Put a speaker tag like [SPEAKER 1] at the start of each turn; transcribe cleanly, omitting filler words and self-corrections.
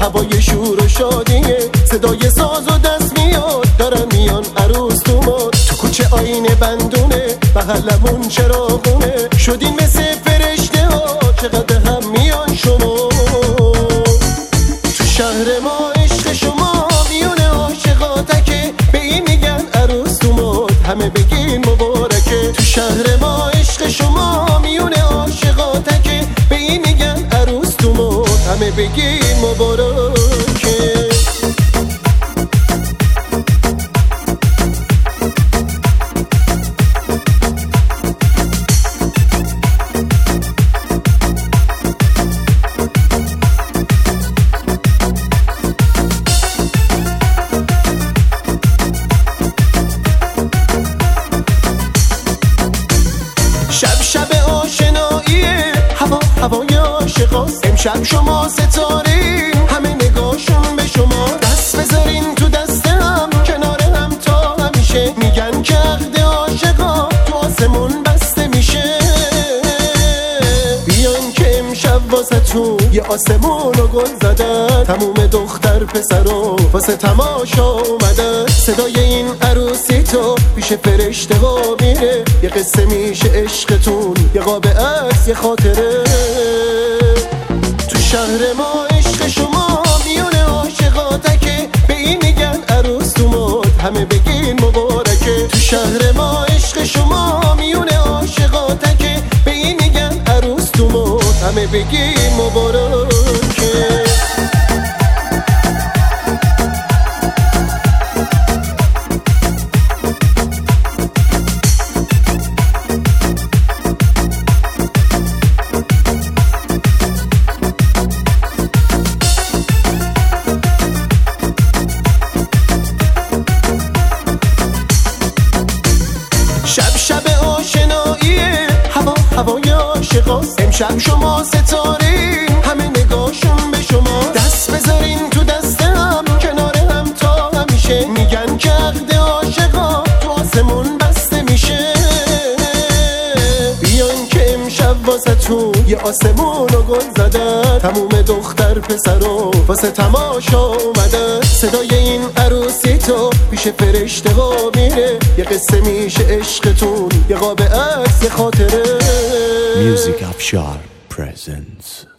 [SPEAKER 1] هوای شور و شادیه، صدای ساز و دست میاد، دارن میان عروس دوماد. تو کوچه آینه بندونه، بغلمون چراغونه، شدین مثل فرشته ها، چقدر هم میان شما. تو شهر ما عشق شما میونه عاشقاتکه، به این میگن عروس دوماد، همه بگین مبارکه. تو شهر ما عشق شما میونه عاشقاتکه، به این میگن عروس دوماد، همه بگین مبارکه. شب آشناییه، هوای عاشقاست. امشب شما ستارین، همه نگاهشون به شما. دست بذارین تو دست هم، کنار هم تا همیشه. میگن که عقد عاشقا تو آسمون بسته میشه. بیان که امشب واسه تو یه آسمون و گل زدن، تموم دختر پسرو واسه تماشا اومدن. صدای این عروسی تو پیش فرشته ها میره، یه قصه میشه عشقتون، یه قاب عکس، یه خاطره. تو شهر ما عشق شما میونه عاشقاتکه، به این میگن عروس دوماد، همه بگین مبارکه. تو شهر ما عشق شما میونه عاشقاتکه، به این میگن عروس دوماد، همه بگین مبارکه. شب آشناییه، هوای عاشقاست. امشب شما ستارین، همه نگاهشون به شما. دست بذارین تو دست هم، کنار هم تا همیشه. میگن که عقد عاشقا تو آسمون بسته میشه. بیان که امشب واسه تو یه آسمون و گل زدن، تموم دختر پسرو واسه تماشا اومدن. صدای این عروسی تو پیش فرشته ها میره، یه قصه میشه عشقتون، یه قاب عکس، یه خاطره.
[SPEAKER 2] Music Afshar presents